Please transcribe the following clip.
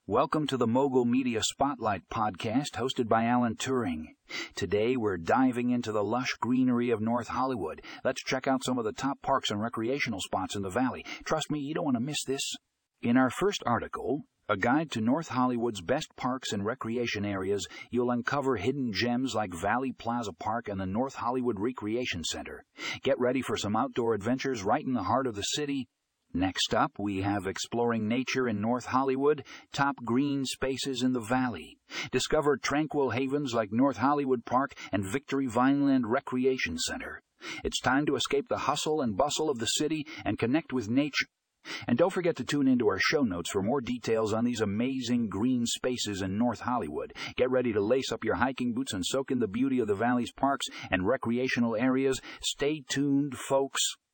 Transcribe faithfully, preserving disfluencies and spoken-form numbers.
Welcome to the Mogul Media Spotlight podcast hosted by Alan Turing. Today we're diving into the lush greenery of North Hollywood. Let's check out some of the top parks and recreational spots in the valley. Trust me, you don't want to miss this. In our first article, A Guide to North Hollywood's Best Parks and Recreation Areas, you'll uncover hidden gems like Valley Plaza Park and the North Hollywood Recreation Center. Get ready for some outdoor adventures right in the heart of the city. Next up, we have Exploring Nature in North Hollywood, Top Green Spaces in the Valley. Discover tranquil havens like North Hollywood Park and Victory Vineland Recreation Center. It's time to escape the hustle and bustle of the city and connect with nature. And don't forget to tune into our show notes for more details on these amazing green spaces in North Hollywood. Get ready to lace up your hiking boots and soak in the beauty of the valley's parks and recreational areas. Stay tuned, folks.